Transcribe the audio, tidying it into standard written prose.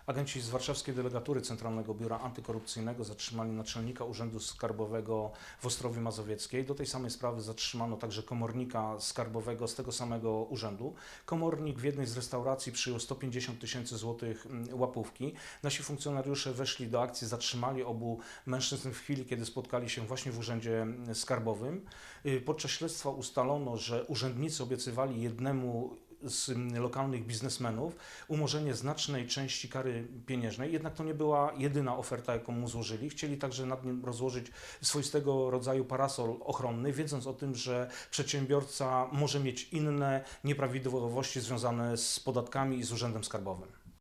Agenci z warszawskiej delegatury Centralnego Biura Antykorupcyjnego zatrzymali naczelnika Urzędu Skarbowego w Ostrowie Mazowieckiej. Do tej samej sprawy zatrzymano także komornika skarbowego z tego samego urzędu. Komornik w jednej z restauracji przyjął 150 tysięcy złotych łapówki. Nasi funkcjonariusze weszli do akcji, zatrzymali obu mężczyzn w chwili, kiedy spotkali się właśnie w Urzędzie Skarbowym. Podczas śledztwa ustalono, że urzędnicy obiecywali jednemu z lokalnych biznesmenów umorzenie znacznej części kary pieniężnej, jednak to nie była jedyna oferta, jaką mu złożyli. Chcieli także nad nim rozłożyć swoistego rodzaju parasol ochronny, wiedząc o tym, że przedsiębiorca może mieć inne nieprawidłowości związane z podatkami i z urzędem skarbowym.